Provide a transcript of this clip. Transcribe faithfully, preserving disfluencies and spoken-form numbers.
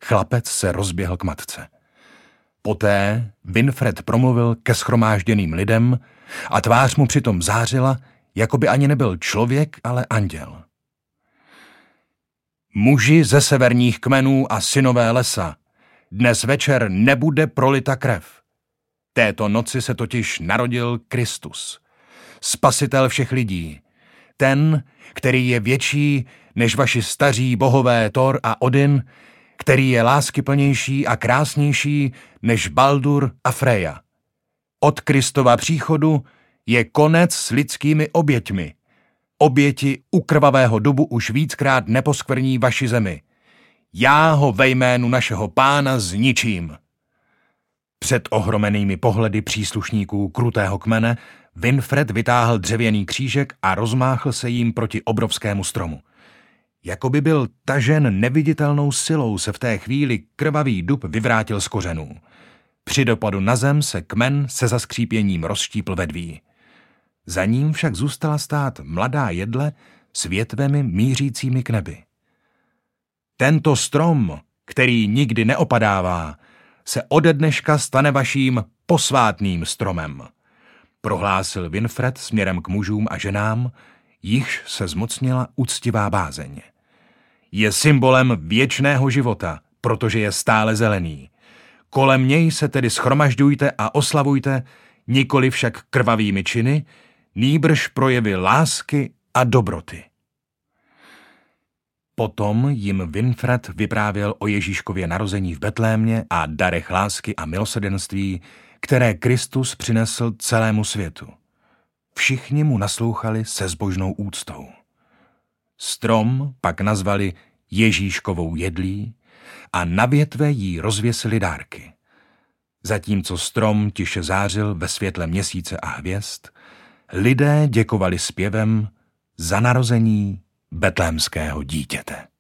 Chlapec se rozběhl k matce. Poté Winfred promluvil ke shromážděným lidem a tvář mu přitom zářila, jako by ani nebyl člověk, ale anděl. Muži ze severních kmenů a synové lesa, dnes večer nebude prolita krev. Této noci se totiž narodil Kristus, spasitel všech lidí, ten, který je větší než vaši staří bohové Thor a Odin, který je láskyplnější a krásnější než Baldur a Freja. Od Kristova příchodu je konec s lidskými oběťmi. Oběti u krvavého dubu už víckrát neposkvrní vaši zemi. Já ho ve jménu našeho pána zničím. Před ohromenými pohledy příslušníků krutého kmene Winfred vytáhl dřevěný křížek a rozmáchl se jím proti obrovskému stromu. Jakoby byl tažen neviditelnou silou, se v té chvíli krvavý dub vyvrátil z kořenů. Při dopadu na zem se kmen se zaskřípěním rozštípl vedví. Za ním však zůstala stát mladá jedle s větvemi mířícími k nebi. Tento strom, který nikdy neopadává, se ode dneška stane vaším posvátným stromem, prohlásil Winfred směrem k mužům a ženám, jichž se zmocnila úctivá bázeň. Je symbolem věčného života, protože je stále zelený. Kolem něj se tedy shromažďujte a oslavujte, nikoli však krvavými činy, nýbrž projevy lásky a dobroty. Potom jim Winfred vyprávěl o Ježíškově narození v Betlémě a darech lásky a milosrdenství, které Kristus přinesl celému světu. Všichni mu naslouchali se zbožnou úctou. Strom pak nazvali Ježíškovou jedlí a na větve jí rozvěsili dárky. Zatímco strom tiše zářil ve světle měsíce a hvězd, lidé děkovali zpěvem za narození betlémského dítěte.